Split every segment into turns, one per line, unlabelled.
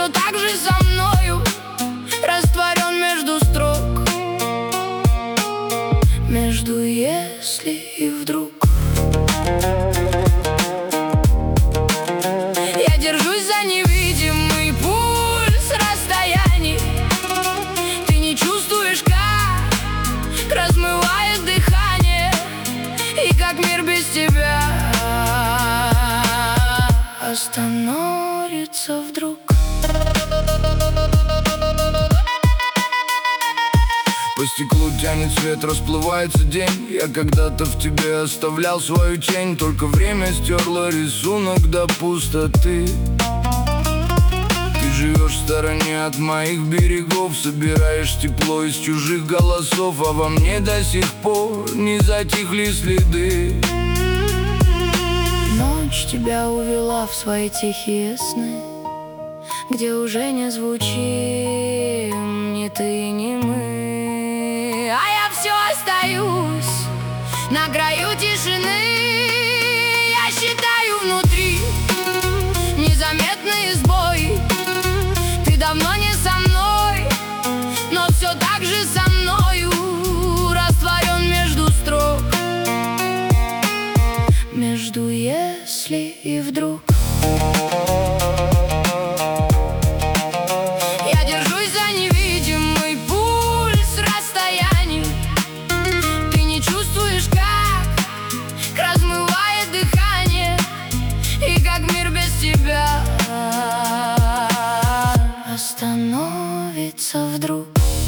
все так же со мною растворен между строк, между если и вдруг. Я держусь за невидимый пульс расстояний. Ты не чувствуешь, как размывает дыхание, и как мир без тебя остановится вдруг.
По стеклу тянет свет, расплывается день. Я когда-то в тебе оставлял свою тень, только время стерло рисунок до пустоты. Ты живешь в стороне от моих берегов, собираешь тепло из чужих голосов, а во мне до сих пор не затихли следы.
Ночь тебя увела в свои тихие сны, где уже не звучим ни ты, ни мы. А я все остаюсь на краю тишины. Я считаю внутри незаметные сбои. Ты давно не со мной, но все так же со мною растворен между строк, между если и вдруг. Я держусь за невидимый пульс расстояний. Ты не чувствуешь, как размывает дыхание, и как мир без тебя остановится вдруг.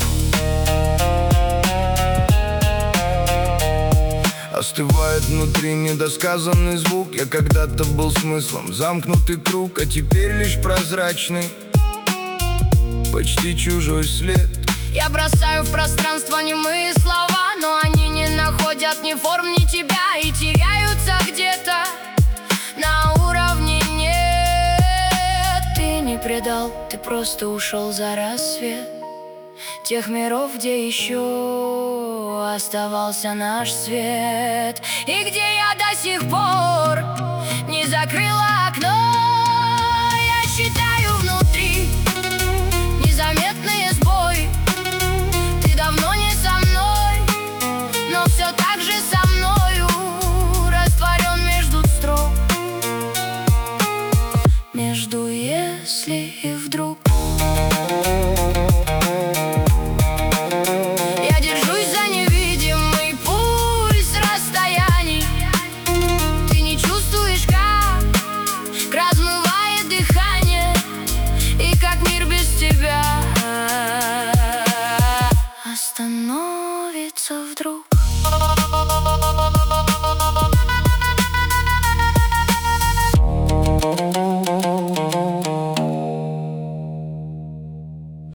Остывает внутри недосказанный звук. Я когда-то был смыслом, замкнутый круг, а теперь лишь прозрачный, почти чужой след.
Я бросаю в пространство немые слова, но они не находят ни форм, ни тебя, и теряются где-то на уровне нет. Ты не предал, ты просто ушел за рассвет тех миров, где еще оставался наш свет, и где я до сих пор не закрыла окно. Я считаю внутри незаметные сбои. Ты давно не со мной, но все так же со мною растворен между строк, между если и вдруг. Остановится вдруг.